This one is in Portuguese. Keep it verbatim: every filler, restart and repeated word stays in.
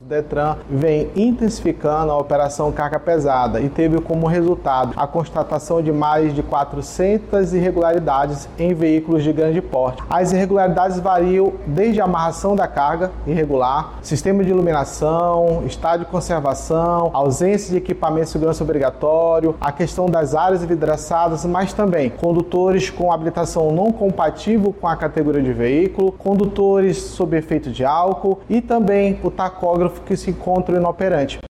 O Detran vem intensificando a operação carga pesada e teve como resultado a constatação de mais de quatrocentas irregularidades em veículos de grande porte. As irregularidades variam desde a amarração da carga irregular, sistema de iluminação, estado de conservação, ausência de equipamento de segurança obrigatório, a questão das áreas vidraçadas, mas também condutores com habilitação não compatível com a categoria de veículo, condutores sob efeito de álcool e também o tacógrafo que se encontra inoperante.